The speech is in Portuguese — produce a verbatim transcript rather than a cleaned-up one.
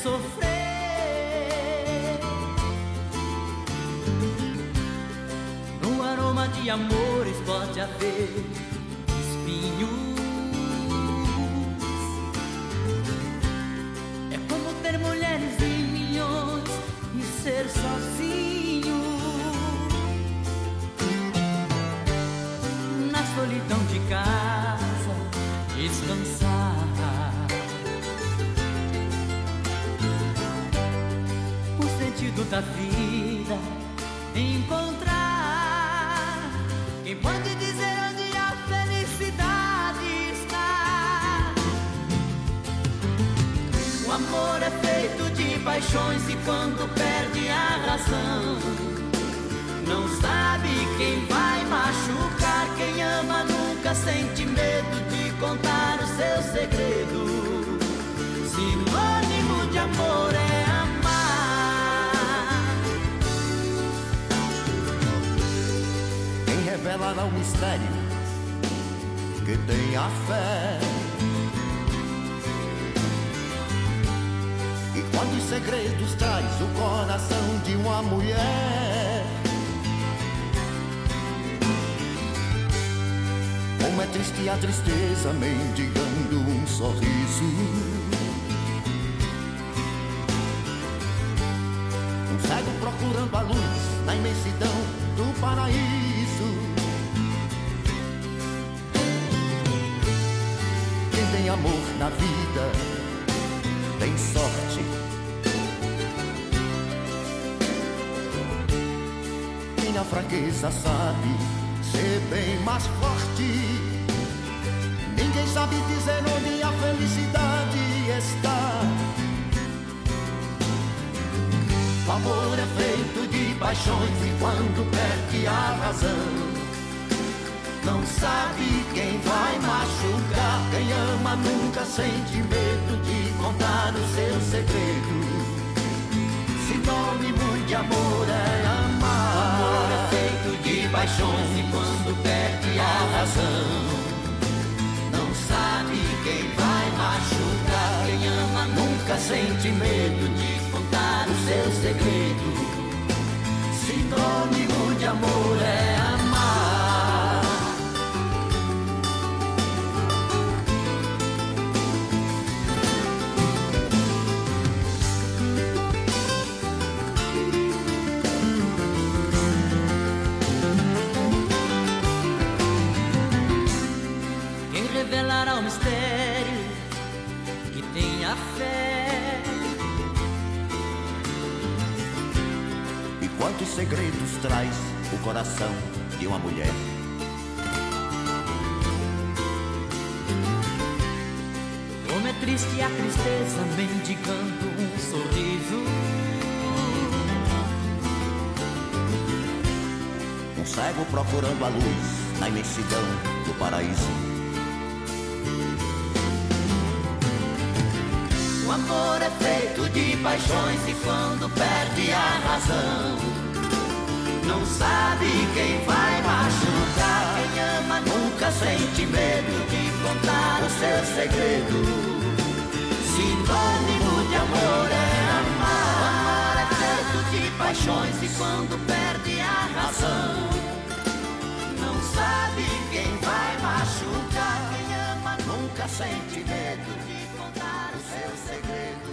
sofrer. No aroma de amores pode haver espinhos. É como ter mulheres em milhões e ser sozinho na solidão de casa, descansar. O sentido da vida encontrar. Quem pode dizer onde a felicidade está? O amor é feito de paixões e quando perde a razão, não sabe quem vai machucar. Quem ama nunca sente medo de contar o seu segredo. Sinônimo de amor é amar. Quem revelará o mistério que tem a fé? E quantos segredos traz o coração de uma mulher? Como é triste a tristeza mendigando um sorriso. Um cego procurando a luz na imensidão do paraíso. Quem tem amor na vida tem sorte. Quem na fraqueza sabe ser bem mais forte. Ninguém sabe dizer onde a felicidade está. O amor é feito de paixões e quando perde a razão, não sabe quem vai machucar. Quem ama nunca sente medo de contar o seu segredo. Sinônimo de amor é amar. O amor é feito de paixões e quando perde a razão, não sabe quem vai machucar. Quem ama nunca sente medo de contar o seu segredo. Sinônimo de amor é amar. Quem revelará o mistério que tem a fé? E quantos segredos traz o coração de uma mulher? Como é triste a tristeza mendigando um sorriso. Um cego procurando a luz na imensidão do paraíso. O amor é feito de paixões e quando perde a razão, não sabe quem vai machucar. Quem ama nunca sente medo de contar o seu segredo. Sinônimo de amor é amar. O amor é feito de paixões e quando perde a razão, não sabe quem vai machucar. Quem ama nunca sente medo de contar o seu segredo.